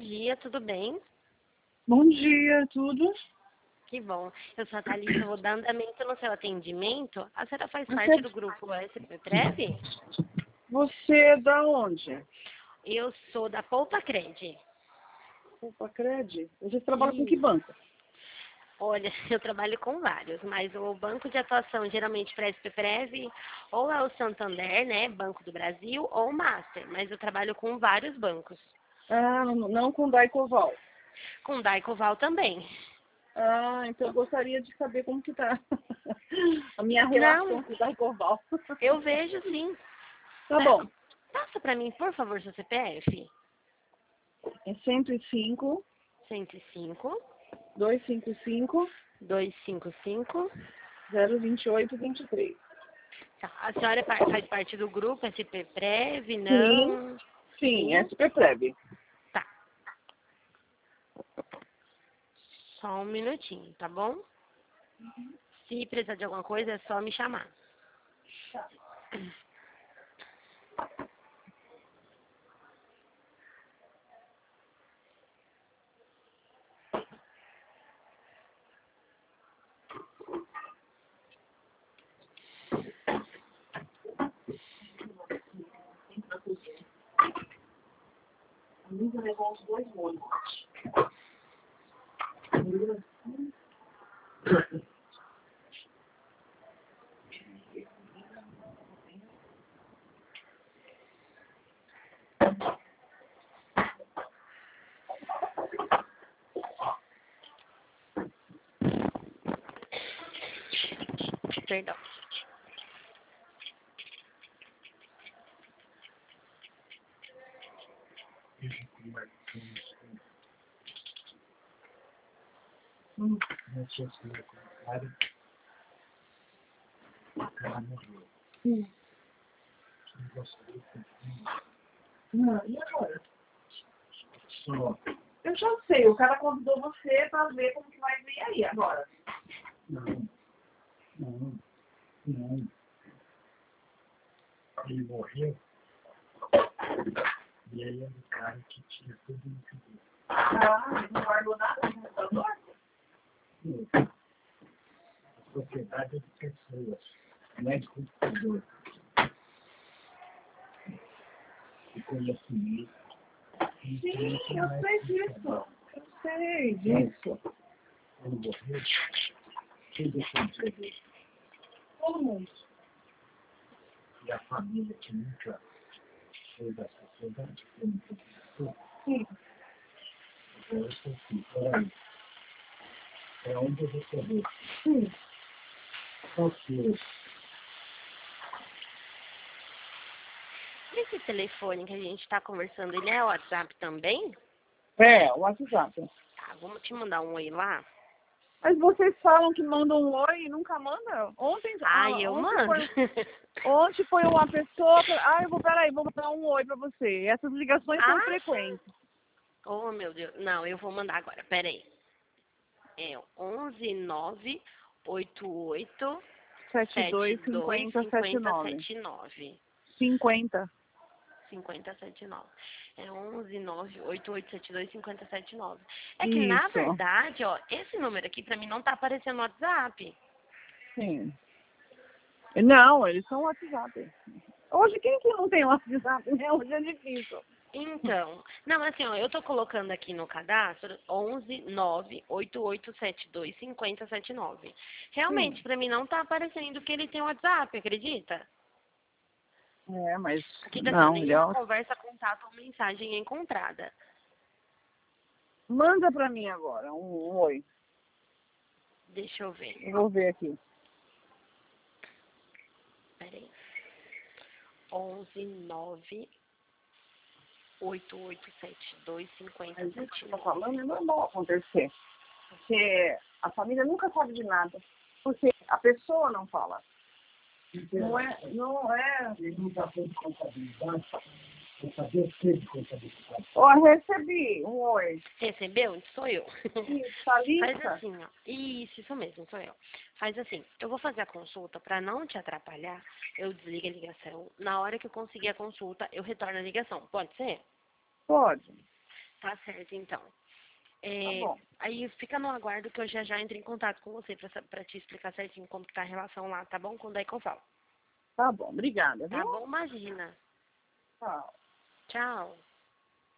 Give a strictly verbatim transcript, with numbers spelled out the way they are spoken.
dia, tudo bem? Bom dia, tudo? Que bom. Eu sou a Thalita, vou dar andamento no seu atendimento. A senhora faz Você, parte do grupo S P Prev? você é da onde? Eu sou da Poupa Cred. Opa, Cred? Você trabalha com que Isso. banco? Olha, eu trabalho com vários, mas o banco de atuação geralmente para S P Prev ou é o Santander, né, Banco do Brasil, ou o Master, mas eu trabalho com vários bancos. Ah, não, não com Daicoval. Com Daicoval também. Ah, então eu gostaria de saber como que tá a minha relação Não, com o Daicoval. eu vejo sim. Tá É, bom. passa para mim, por favor, seu C P F. É cento e cinco, cento e cinco, duzentos e cinquenta e cinco, duzentos e cinquenta e cinco. zero vinte e oito, vinte e três. Tá. A senhora é par- faz parte do grupo S P Prev, Sim, não? sim, é Sim? super breve. Tá. Só um minutinho, tá bom? Se precisar de alguma coisa, é só me chamar. Amiga, levou uns dois molhos. Perdão. Hum. Hum. Não, e agora? Eu já sei, o cara convidou você para ver como que vai vir aí agora. Não, não, não. Ele morreu e aí é o cara que tira tudo no cabelo. Ah, não guardou nada no computador? A propriedade é de pessoas, não é de computador. De conhecimento. Sim, eu sei disso. Eu sei disso. Ele morreu, quem defendia dele? Todo mundo. E a família que nunca fez a sociedade, que nunca pensou. Sim. Então eu sou assim, peraí. É onde eu vou saber. Sim. Qual que é? Esse telefone que a gente está conversando, ele é o WhatsApp também? É, o WhatsApp. Tá, vamos te mandar um oi lá. Mas vocês falam que mandam um oi e nunca mandam? Ontem, Ai, ah, eu ontem, mando. foi, ontem foi uma pessoa. Ah, eu vou, peraí, vou mandar um oi pra você. Essas ligações são Ah, frequentes. oh, meu Deus. Não, eu vou mandar agora, peraí. É onze nove oito oito sete sete dois dois cinquenta sete cinquenta nove. sete nove. cinquenta. cinquenta setenta e nove. É onze nove oito oito sete dois cinquenta setenta e nove. É que, na Isso. verdade, ó, esse número aqui pra mim não tá aparecendo no WhatsApp. Sim. Não, eles são WhatsApp. Hoje, quem que não tem WhatsApp, né? Hoje é difícil. Então, não, assim, ó, eu tô colocando aqui no cadastro onze nove oito oito sete dois cinquenta setenta e nove. Realmente, Sim. pra mim não tá aparecendo que ele tem WhatsApp, acredita? É, mas Aqui tá assim, ó, não, ele é... nenhuma conversa, contato ou mensagem encontrada. Manda pra mim agora um, um oi. Deixa eu ver. Eu vou ver aqui. Peraí. onze nove oito oito sete dois cinquenta Mas isso que setenta você e tá nove. falando é normal acontecer. Porque a família nunca sabe de nada. Porque a pessoa não fala. Não é, não é. Ele não está tendo contabilidade, para saber o que de contabilidade. Ó, recebi um oi. Recebeu? Sou eu. Isso, tá Faz lista? assim, ó. Isso, isso mesmo, sou eu. Faz assim, eu vou fazer a consulta para não te atrapalhar, eu desligo a ligação. Na hora que eu conseguir a consulta, eu retorno a ligação. Pode ser? Pode. Tá certo, então. É, Tá bom. aí fica no aguardo que eu já já entro em contato com você pra, sa- pra te explicar certinho como que tá a relação lá, tá bom? Quando é que eu falo. Tá bom, obrigada, Tá viu? bom? Imagina. Tchau. Tchau.